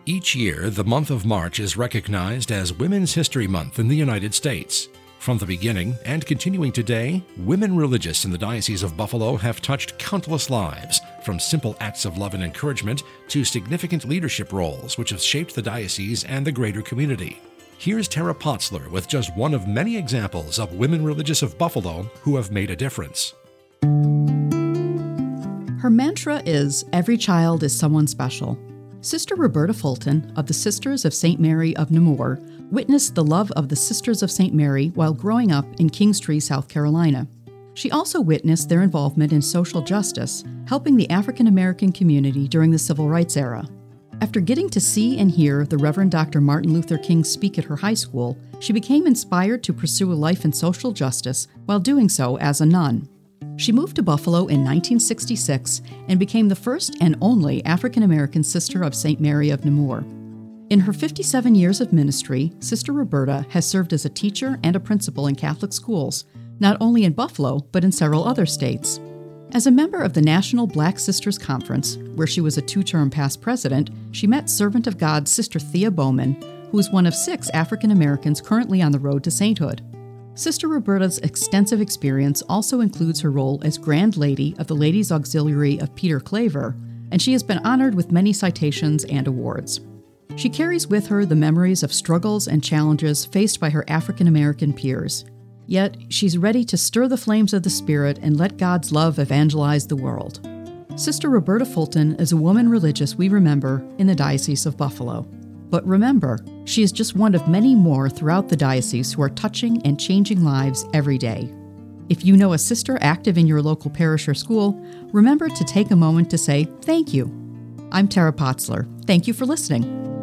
Each year, the month of March is recognized as Women's History Month in the United States. From the beginning and continuing today, women religious in the Diocese of Buffalo have touched countless lives, from simple acts of love and encouragement to significant leadership roles which have shaped the diocese and the greater community. Here's Tara Potzler with just one of many examples of women religious of Buffalo who have made a difference. Her mantra is, "Every child is someone special." Sister Roberta Fulton of the Sisters of St. Mary of Namur witnessed the love of the Sisters of St. Mary while growing up in Kingstree, South Carolina. She also witnessed their involvement in social justice, helping the African American community during the Civil Rights era. After getting to see and hear the Reverend Dr. Martin Luther King speak at her high school, she became inspired to pursue a life in social justice while doing so as a nun. She moved to Buffalo in 1966 and became the first and only African American Sister of St. Mary of Namur. In her 57 years of ministry, Sister Roberta has served as a teacher and a principal in Catholic schools, not only in Buffalo, but in several other states. As a member of the National Black Sisters Conference, where she was a 2-term past president, she met Servant of God Sister Thea Bowman, who is one of 6 African Americans currently on the road to sainthood. Sister Roberta's extensive experience also includes her role as Grand Lady of the Ladies' Auxiliary of Peter Claver, and she has been honored with many citations and awards. She carries with her the memories of struggles and challenges faced by her African American peers. Yet, she's ready to stir the flames of the Spirit and let God's love evangelize the world. Sister Roberta Fulton is a woman religious we remember in the Diocese of Buffalo. But remember, she is just one of many more throughout the diocese who are touching and changing lives every day. If you know a sister active in your local parish or school, remember to take a moment to say thank you. I'm Tara Potzler. Thank you for listening.